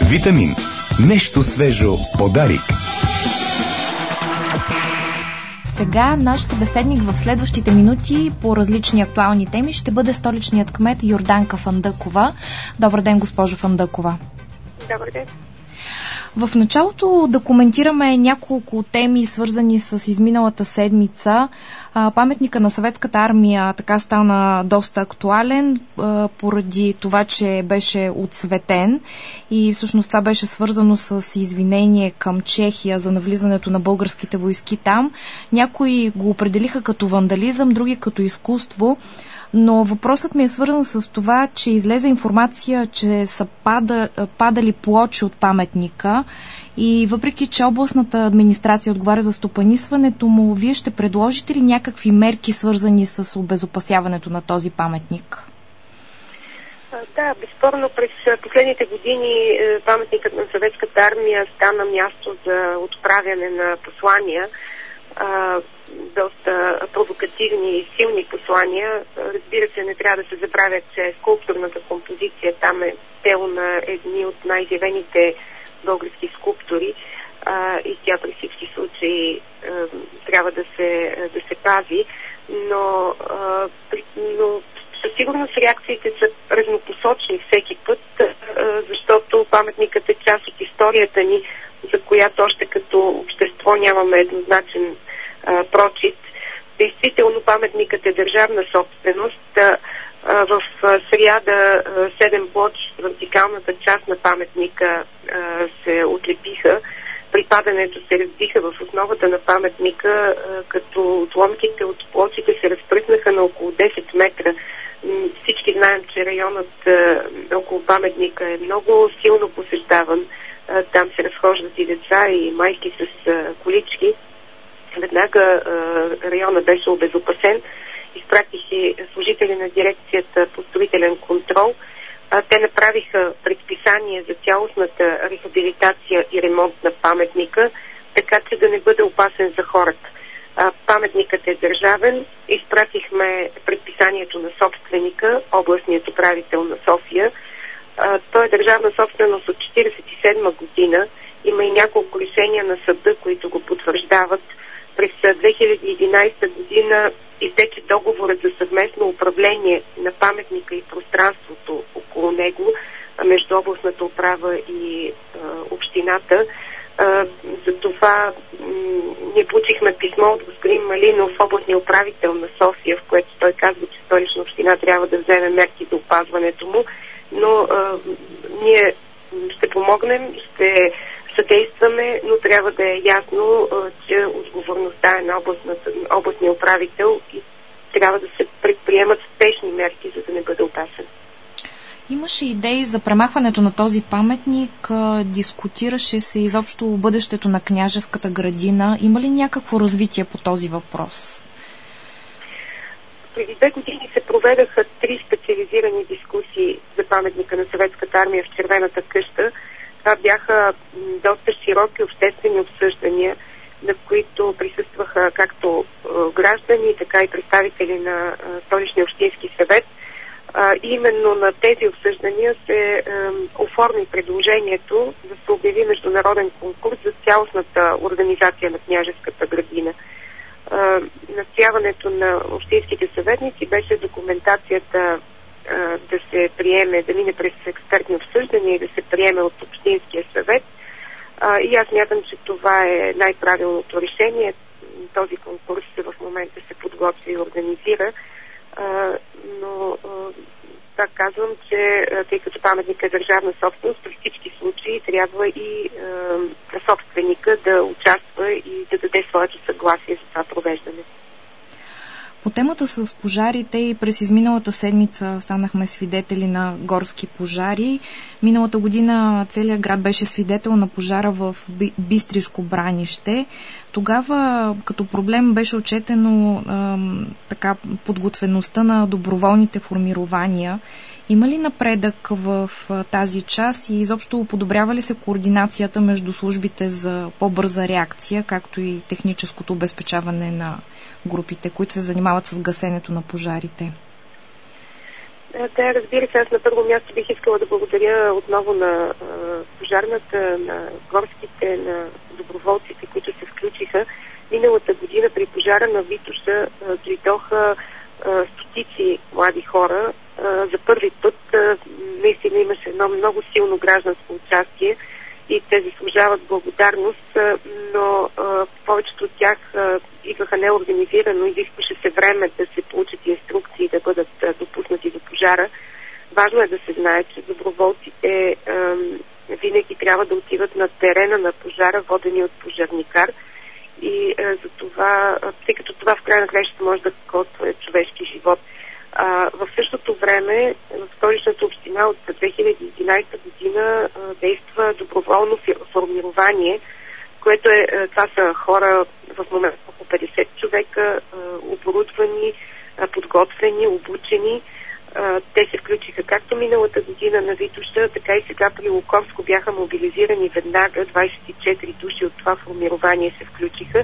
Витамин. Нещо свежо подарик. Сега наш събеседник в следващите минути по различни актуални теми ще бъде столичният кмет Йорданка Фандъкова. Добър ден, госпожо Фандъкова. Добър ден. В началото да коментираме няколко теми, свързани с изминалата седмица. Паметника на Съветската армия така стана доста актуален поради това, че беше отцветен и всъщност това беше свързано с извинение към Чехия за навлизането на българските войски там. Някои го определиха като вандализъм, други като изкуство. Но въпросът ми е свързан с това, че излезе информация, че са падали плочи от паметника и въпреки, че областната администрация отговаря за стопанисването му, вие ще предложите ли някакви мерки, свързани с обезопасяването на този паметник? Да, безспорно през последните години паметникът на Съветската армия стана място за отправяне на послания, доста провокативни и силни послания. Разбира се, не трябва да се забравя, че скулптурната композиция там е дело на едни от най-изявените български скулптори и тя при всички случаи трябва да се пази, но със сигурност реакциите са разнопосочни всеки път, защото паметникът е част от историята ни, за която още като общество нямаме еднозначен прочит. Действително паметникът е държавна собственост. В сряда 7 плочи в вертикалната част на паметника се отлепиха. При падането се разбиха в основата на паметника, като отломките от плочите се разпръснаха на около 10 метра. Всички знаем, че районът около паметника е много силно посещаван. Там се разхождат и деца, и майки с колички. Веднага района беше обезопасен. Изпратих и служители на дирекцията по строителен контрол. Те направиха предписание за цялостната рехабилитация и ремонт на паметника, така че да не бъде опасен за хората. Паметникът е държавен. Изпратихме предписанието на собственика, областният управител на София. Той е държавна собственост от 1947 година. Има и няколко решения на съда, които го потвърждават. През 2011 година изтече договорът за съвместно управление на паметника и пространството около него между областната управа и общината. За това ние получихме писмо от господин Малинов, областния управител на София, в което той казва, че Столична община трябва да вземе мерки за опазването му, но ние ще помогнем, ще съдействаме, но трябва да е ясно, че отговорността е на областния управител и трябва да се предприемат спешни мерки, за да не бъде опасен. Имаше идеи за премахването на този паметник, дискутираше се изобщо бъдещето на Княжеската градина. Има ли някакво развитие по този въпрос? Преди 2 години се проведаха 3 специализирани дискусии за паметника на Съветската армия в Червената къща. Това бяха доста широки обществени обсъждания, на които присъстваха както граждани, така и представители на Столичния общински съвет. И именно на тези обсъждания се оформи предложението да се обяви международен конкурс за цялостната организация на Княжеската градина. Настояването на общинските съветници беше документацията да се приеме, да мине през експертни обсъждания и да се приеме от Общинския съвет. И аз мятам, че това е най-правилното решение. Този конкурс в момента се подготвя и организира. Но так казвам, че тъй като паметник е държавна собственост, при всички случаи трябва и собственика да участва и да даде своето съгласие за това провеждане. По темата с пожарите и през изминалата седмица станахме свидетели на горски пожари. Миналата година целият град беше свидетел на пожара в Бистришко Бранище. Тогава като проблем беше отчетено подготвеността на доброволните формирования. Има ли напредък в тази част и изобщо подобрява ли се координацията между службите за по-бърза реакция, както и техническото обезпечаване на групите, които се занимават с гасенето на пожарите? Да, разбира се, аз на първо място бих искала да благодаря отново на пожарната, на горските, на доброволците, които се включиха. Миналата година при пожара на Витоша дойдоха стотици млади хора. За първи път наистина имаше едно много силно гражданско участие и те заслужават благодарност, но повечето от тях идваха неорганизирано, изискваше се време да се получат инструкции да бъдат допуснати до пожара. Важно е да се знае, че доброволците винаги трябва да отиват на терена на пожара, водени от пожарникар, и за това, тъй като това в край на краищата може да коства човешки живот. В същото време в Столичната община от 2011 година действа доброволно формирование, което това са хора в момента около 50 човека, оборудвани, подготвени, обучени. Те се включиха както миналата година на Витоша, така и сега при Луковско бяха мобилизирани веднага. 24 души от това формирование се включиха.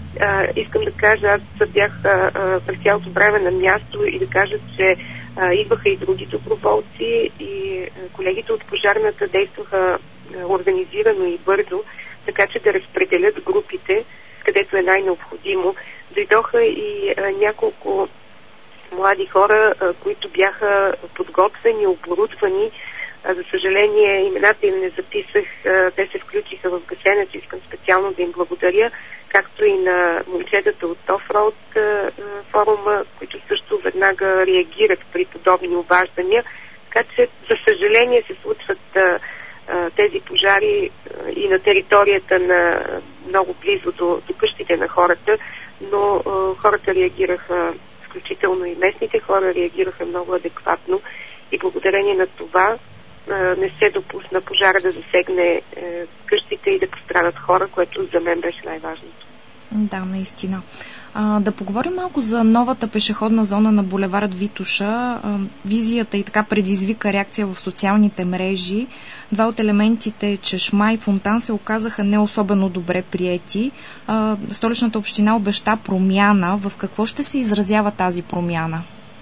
Искам да кажа, аз бях през цялото време на място и да кажа, че идваха и други доброволци и колегите от пожарната действаха организирано и бързо, така че да разпределят групите, където е най-необходимо. Дойдоха и няколко млади хора, които бяха подготвени, оборудвани. За съжаление, имената им не записах. Те се включиха в гасенето. Искам специално да им благодаря, както и на момчетата от Офроуд форума, които също веднага реагират при подобни обаждания. Така че, за съжаление, се случват тези пожари и на територията на много близо до къщите на хората, но хората реагираха, включително и местните хора реагираха много адекватно и благодарение на това не се допусна пожара да засегне къщите и да пострадат хора, което за мен беше най-важното. Да, наистина. Да поговорим малко за новата пешеходна зона на булевард Витоша. Визията и така предизвика реакция в социалните мрежи. Два от елементите, чешма и фонтан, се оказаха не особено добре приети. Столичната община обеща промяна. В какво ще се изразява тази промяна?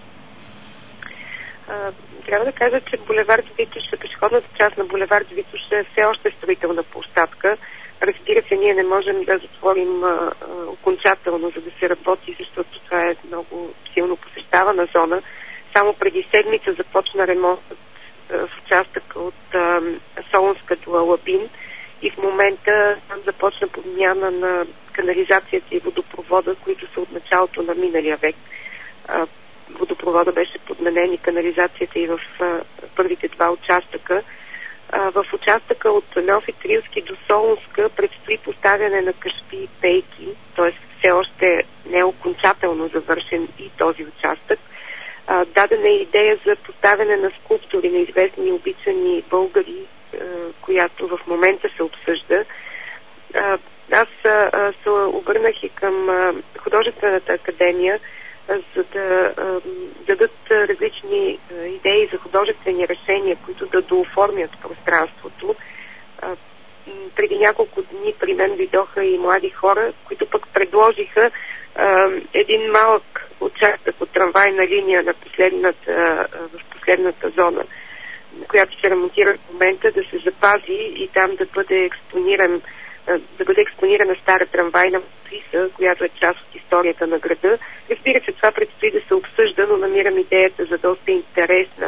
Трябва да кажа, че булевард Витоша, пешеходната част на булевард Витоша е все още строителна площадка. Разбира се, ние не можем да затворим окончателно, за да се работи, защото това е много силно посещавана зона. Само преди седмица започна ремонт в участъка от Солунска до Алабин и в момента там започна подмяна на канализацията и водопровода, които са от началото на миналия век. Водопровода беше подменен и канализацията и в първите два участъка. В участъка от Неофит Рилски до Солунска предстои поставяне на кашпи и пейки, т.е. все още не е окончателно завършен и този участък. Дадена е идея за поставяне на скулптури на известни и обичани българи, която в момента се обсъжда. Аз се обърнах и към художествената академия, за да дадат различни идеи за художествени решения, които да дооформят пространството. Преди няколко дни при мен дойдоха и млади хора, които пък предложиха един малък участък от трамвайна линия на в последната зона, която се ремонтира в момента, да се запази и там да бъде експонирана стара трамвайна матриса, която е част от историята на града. Разбира се, това предстои да се обсъжда, но намирам идеята за доста интересна.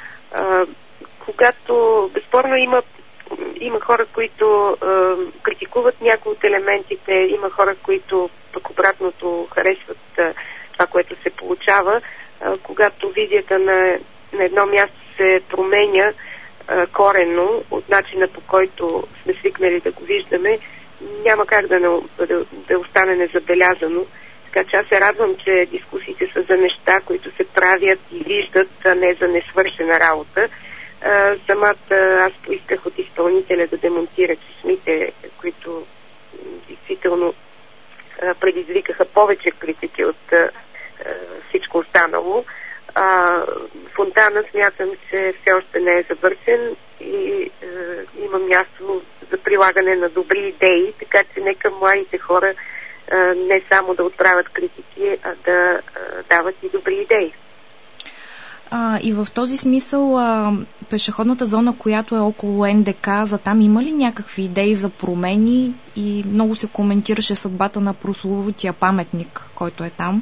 Когато безспорно има хора, които критикуват някои от елементите, има хора, които пък обратното харесват това, което се получава. Когато визията на едно място се променя коренно от начина, по който сме свикнали да го виждаме, няма как да остане незабелязано. Така че аз се радвам, че дискусиите са за неща, които се правят и виждат, а не за несвършена работа. Самата аз поисках от изпълнителя да демонтира чешмите, които действително предизвикаха повече критики от всичко останало. Фонтана смятам, че все още не е завършен и има място за прилагане на добри идеи, така че нека младите хора не само да отправят критики, а да дават и добри идеи. И в този смисъл пешеходната зона, която е около НДК, за там има ли някакви идеи за промени? И много се коментираше съдбата на прословутия паметник, който е там.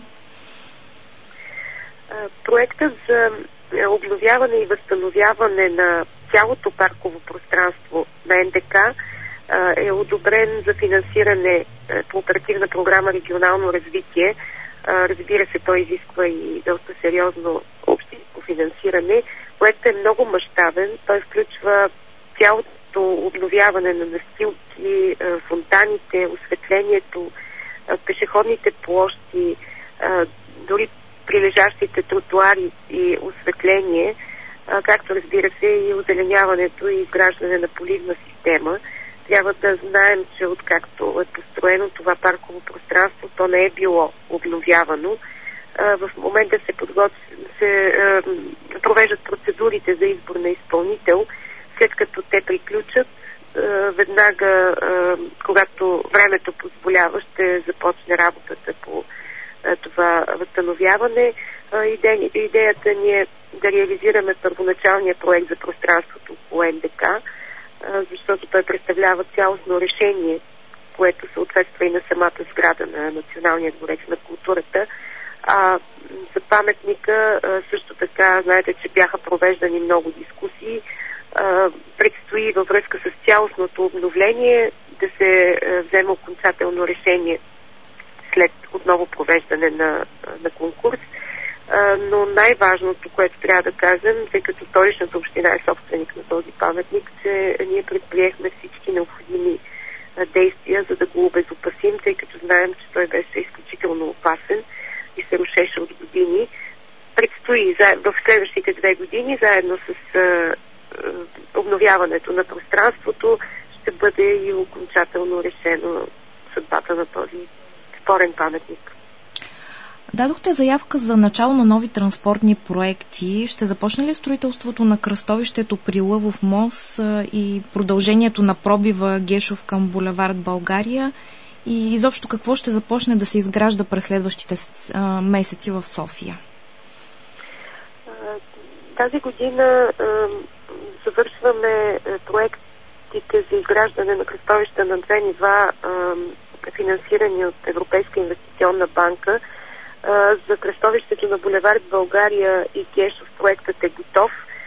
Проектът за обновяване и възстановяване на цялото парково пространство на НДК е одобрен за финансиране по оперативна програма регионално развитие. Разбира се, той изисква и доста сериозно общинско финансиране. Проектът е много мащабен. Той включва цялото обновяване на настилки, фонтаните, осветлението, пешеходните площи, дори прилежащите тротуари и осветление, както разбира се и озеленяването и изграждане на поливна система. Трябва да знаем, че откакто е построено това парково пространство, то не е било обновявано. В момента се провеждат процедурите за избор на изпълнител. След като те приключат, веднага, когато времето позволява, ще започне работата по това възстановяване. Идеята ни е да реализираме първоначалния проект за пространството по НДК, защото той представлява цялостно решение, което съответства и на самата сграда на Националния дворец на културата. За паметника също така, знаете, че бяха провеждани много дискусии. Предстои във връзка с цялостното обновление да се вземе окончателно решение след отново провеждане на конкурс. Но най-важното, което трябва да кажем, тъй като Столичната община е собственик на този паметник, че ние предприехме всички необходими действия, за да го обезопасим, тъй като знаем, че той беше изключително опасен и се рушеше от години. Предстои в следващите 2 години, заедно с обновяването на пространството, ще бъде и окончателно решено съдбата на този спорен паметник. Дадохте заявка за начало на нови транспортни проекти. Ще започне ли строителството на кръстовището при Лъвов мост и продължението на пробива Гешов към булевард България? И изобщо какво ще започне да се изгражда през следващите месеци в София? Тази година завършваме проектите за изграждане на кръстовища на 2 нива, финансирани от Европейска инвестиционна банка. За кръстовището на булевард България и Гешов проектът е готов.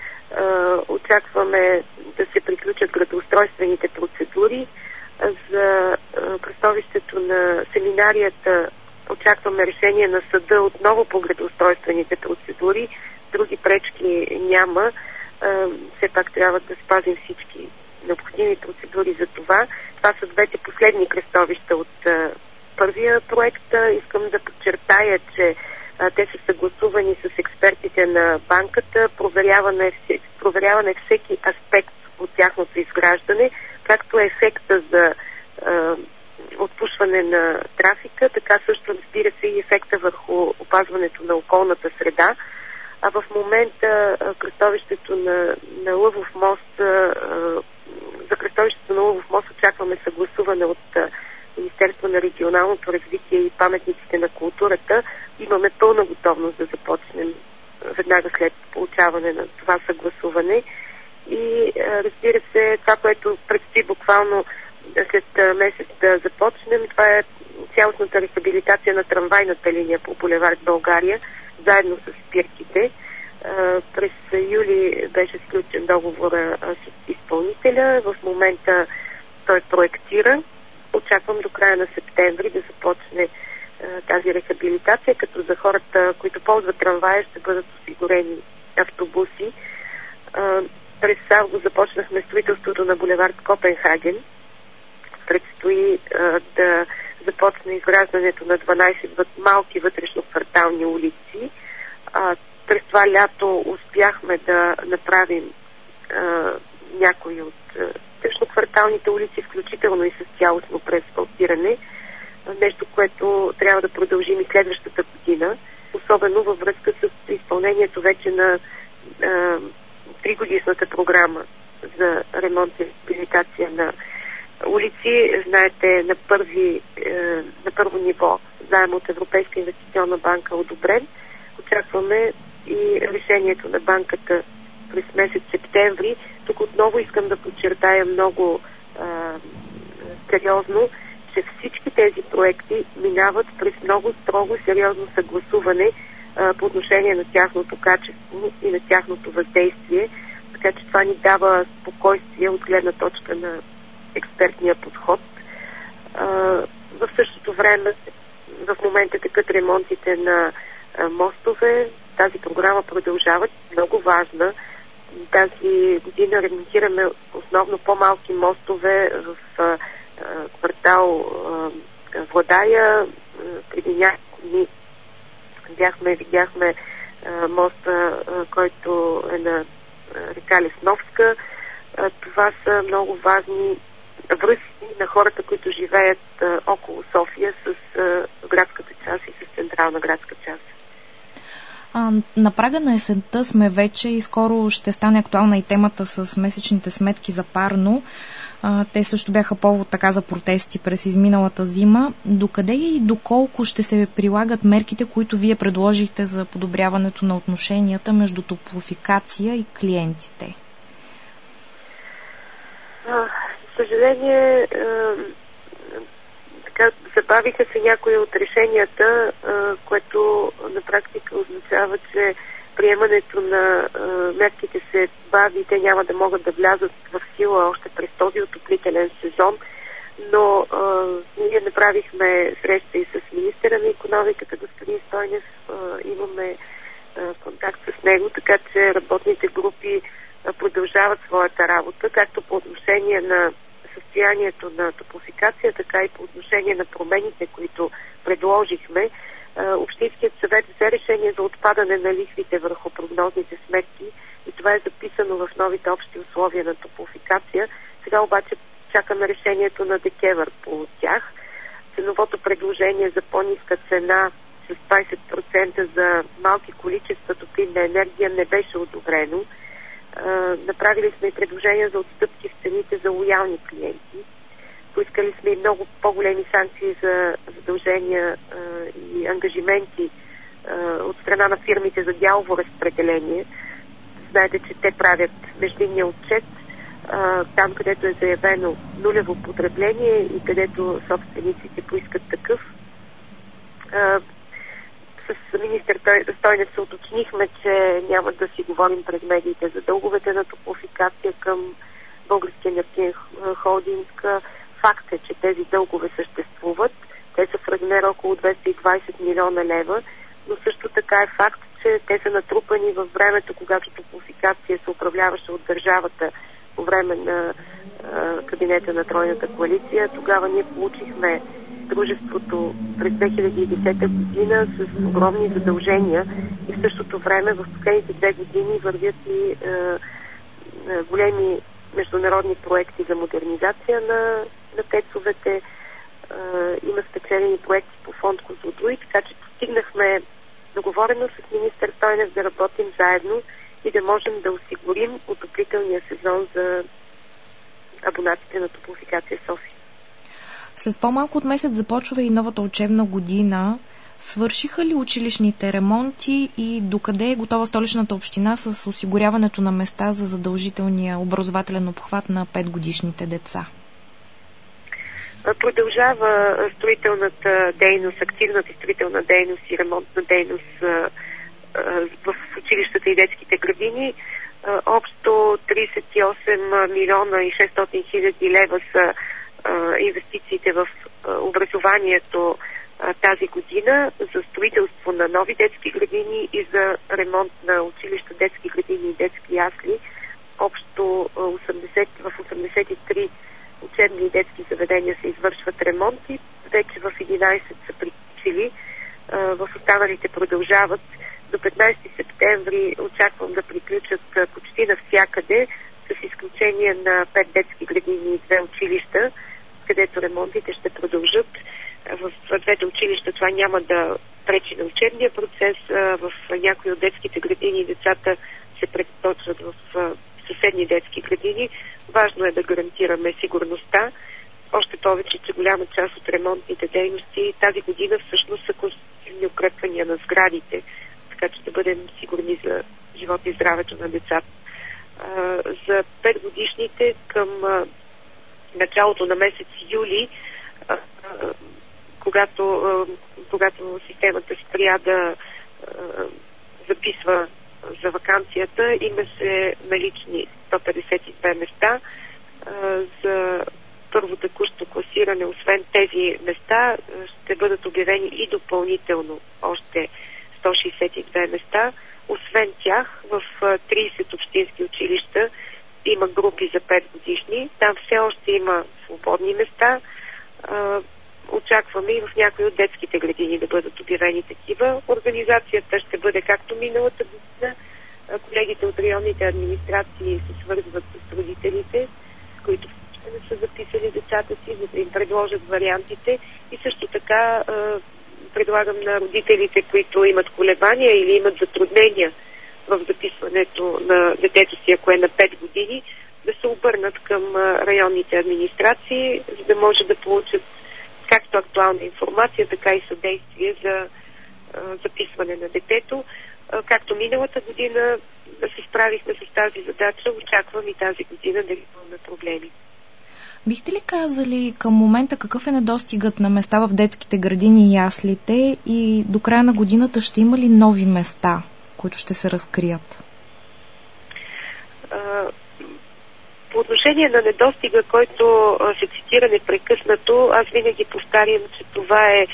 Очакваме да се приключат градоустройствените процедури. За кръстовището на семинарията очакваме решение на съда отново по градоустройствените процедури. Други пречки няма. Все пак трябва да спазим всички необходими процедури за това. Това са 2 последни кръстовища от първия проект. Искам да подчертая, че те са съгласувани с експертите на банката, проверяване всеки аспект от тяхното изграждане, както е ефекта за отпушване на трафика, така също разбира се и ефекта върху опазването на околната среда. А в момента кръстовището на Лъвов мост, за кръстовището на Лъвов мост очакваме съгласуване от Министерство на регионалното развитие и паметниците на културата. Имаме пълна готовност да започнем веднага след получаване на това съгласуване. И разбира се, това, което предстои буквално след месец да започнем, това е цялостната рехабилитация на трамвайната линия по булевард България, заедно с спирките. През юли беше сключен договора с изпълнителя. В момента той проектира. Очаквам до края на септември да започне тази рехабилитация, като за хората, които ползват трамвая, ще бъдат осигурени автобуси. През август започнахме строителството на булевард Копенхаген. Предстои да започне изграждането на 12 малки вътрешно-квартални улици. През това лято успяхме да направим някои от вътрешно-кварталните улици, включително и с цялостно преасфалтиране. Нещо, което трябва да продължим и следващата година, особено във връзка с изпълнението вече на 3-годишната програма за ремонт и рехабилитация на улици. Знаете, на първо ниво заем от Европейска инвестиционна банка одобрен. Очакваме и решението на банката през месец септември. Тук отново искам да подчертая много сериозно, че всички тези проекти минават през много строго сериозно съгласуване по отношение на тяхното качество и на тяхното въздействие. Така че това ни дава спокойствие от гледна точка на експертния подход. В същото време в момента текат ремонтите на мостове. Тази програма продължава, много важна. Тази година ремонтираме основно по-малки мостове в квартал Владая. Преди няколко дни видяхме моста, който е на река Лесновска. Това са много важни връзки на хората, които живеят около София с градската част и с централна градска част. На прага на есента сме вече и скоро ще стане актуална и темата с месечните сметки за парно. Те също бяха повод така за протести през изминалата зима. Докъде и доколко ще се прилагат мерките, които вие предложихте за подобряването на отношенията между Топлофикация и клиентите? За съжаление, забавиха се някои от решенията, което на практика означава, че приемането на мерките се бави и те няма да могат да влязат в сила още през този отоплителен сезон. Но ние направихме среща и с министъра на икономиката, господин Стойнев, имаме контакт с него, така че работните групи продължават своята работа, както по отношение на състоянието на Топлофикация, така и по отношение на промените, които предложихме. Общинският съвет взе решение за отпадане на лихвите върху прогнозните сметки и това е записано в новите общи условия на Топлофикация. Сега обаче чакаме решението на ДКЕВР по тях. Ценовото предложение за по-ниска цена с 20% за малки количества топлинна енергия не беше одобрено. Направили сме и предложения за отстъпки в цените за лоялни клиенти. Поискали сме и много по-големи санкции за задължения и ангажименти от страна на фирмите за дялово разпределение. Знаете, че те правят междинния отчет там, където е заявено нулево потребление и където собствениците поискат такъв. С министър Стойнев се уточнихме, че няма да си говорим пред медиите за дълговете на Топлофикация към Българския енергиен холдинг. Факт е, че тези дългове съществуват. Те са в размер около 220 милиона лева, но също така е факт, че те са натрупани във времето, когато Топлофикация се управляваше от държавата по време на кабинета на Тройната коалиция. Тогава ние получихме дружеството през 2010 година с огромни задължения и в същото време в последните 2 години вървят и големи международни проекти за модернизация на ТЕЦ-овете. Има специални проекти по фонд Козлодуй, така че постигнахме договореност с министър Стойнев да работим заедно и да можем да осигурим отоплителния сезон за абонатите на Топлофикация София. След по-малко от месец започва и новата учебна година. Свършиха ли училищните ремонти и докъде е готова Столичната община с осигуряването на места за задължителния образователен обхват на 5-годишните деца? Продължава строителната дейност, активната строителна дейност и ремонтна дейност в училищата и детските градини. Общо 38 милиона и 600 хиляди лева са инвестициите в образованието тази година за строителство на нови детски градини и за ремонт на училища, детски градини и детски ясли. Общо в 83 учебни и детски заведения се извършват ремонти. Вече в 11 са приключили. В останалите продължават. До 15 септември очаквам да приключат почти навсякъде, с изключение на 5 детски градини и 2 училища, където ремонтите ще продължат. В 2 училища това няма да пречи на учебния процес. В някои от детските градини децата се преточват в съседни детски градини. Важно е да гарантираме сигурността. Още повече, че голяма част от ремонтните дейности тази година всъщност са конструктивни укрепвания на сградите. така че да бъдем сигурни за живота и здравето на децата. За 5 годишните към началото на месец юли, когато системата спря да записва за ваканцията, имаше налични 152 места. За първо текущо класиране, освен тези места, ще бъдат обявени и допълнително още 162 места. Освен тях, в 30 общински училища има групи за 5 годишни. Там все още има свободни места. Очакваме и в някои от детските градини да бъдат обявени такива. Организацията ще бъде както миналата година. Колегите от районните администрации се свързват с родителите, които не са записали децата си, за да им предложат вариантите, и също така предлагам на родителите, които имат колебания или имат затруднения в записването на детето си, ако е на 5 години, да се обърнат към районните администрации, за да може да получат както актуална информация, така и съдействие за записване на детето. Както миналата година да се справихме с тази задача, очаквам и тази година да имаме проблеми. Бихте ли казали към момента какъв е недостигът на места в детските градини и яслите и до края на годината ще има ли нови места, които ще се разкрият? По отношение на недостига, който се цитира непрекъснато, аз винаги повтарям, че това е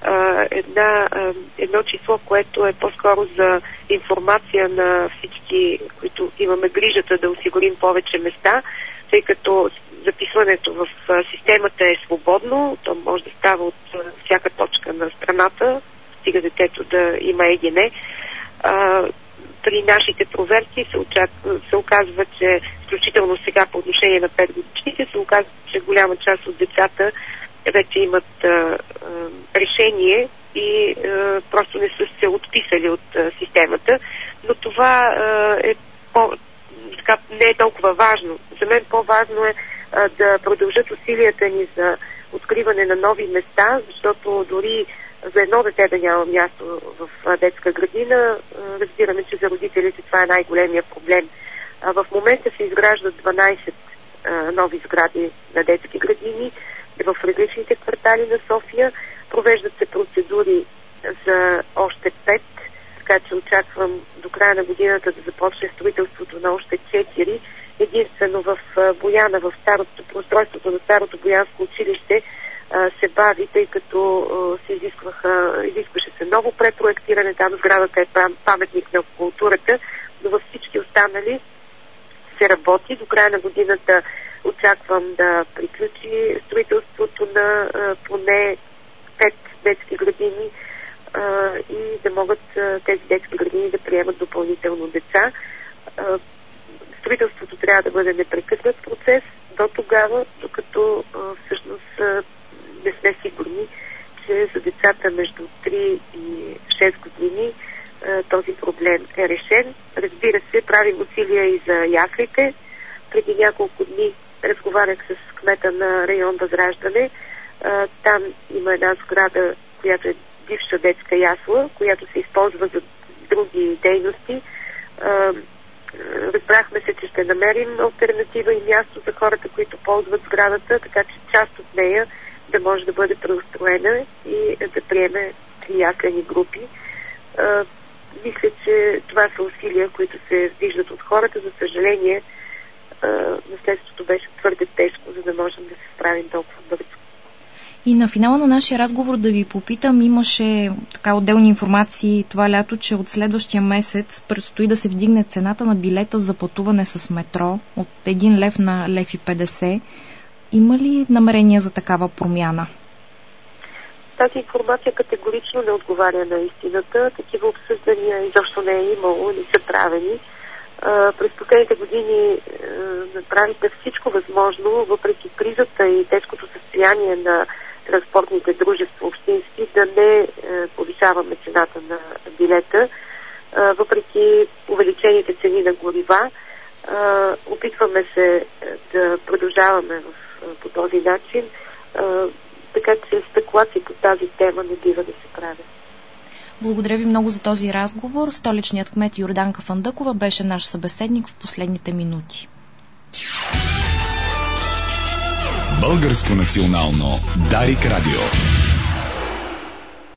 едно число, което е по-скоро за информация на всички, които имаме грижата да осигурим повече места, тъй като записването в системата е свободно, то може да става от всяка точка на страната, стига детето да има ЕГН. При нашите проверки се оказва, че включително сега по отношение на 5 годишните, се оказва, че голяма част от децата вече имат решение и просто не са се отписали от системата. Но това не е толкова важно. За мен по-важно е да продължат усилията ни за откриване на нови места, защото дори за едно дете да няма място в детска градина, разбираме, че за родителите това е най-големия проблем. В момента се изграждат 12 нови сгради на детски градини в различните квартали на София. Провеждат се процедури за още 5, така че очаквам до края на годината да започне строителството на още 4. Единствено в Бояна, в устройството на старото боянско училище се бави, тъй като изискваше се ново препроектиране. Там сградата е паметник на културата, но във всички останали се работи. До края на годината очаквам да приключи строителството на поне 5 детски градини и да могат тези детски градини да приемат допълнително деца. Строителството трябва да бъде непрекъснат процес до тогава, докато всъщност не сме сигурни, че за децата между 3 и 6 години този проблем е решен. Разбира се, правим усилия и за яслите. Преди няколко дни разговарях с кмета на район Възраждане. Там има една сграда, която е бивша детска ясла, която се използва за други дейности. Разбрахме се, че ще намерим алтернатива и място за хората, които ползват сградата, така че част от нея да може да бъде преустроена и да приеме 3 яслени групи. Мисля, че това са усилия, които се виждат от хората. За съжаление, наследството беше твърде тежко, за да можем да се справим толкова бързо. И на финала на нашия разговор да ви попитам, имаше така отделни информации това лято, че от следващия месец предстои да се вдигне цената на билета за пътуване с метро от 1 лев на 1,50 лв. Има ли намерение за такава промяна? Тази информация категорично не отговаря на истината. Такива обсъждания изобщо не е имало, не са правени. През последните години направихме всичко възможно, въпреки кризата и тежкото състояние на транспортните дружества общински, да не повишаваме цената на билета. Въпреки увеличените цени на горива, опитваме се да продължаваме по този начин, така че спекулации по тази тема не бива да се правят. Благодаря ви много за този разговор. Столичният кмет Йорданка Фандъкова беше наш събеседник в последните минути. Българско национално Дарик радио.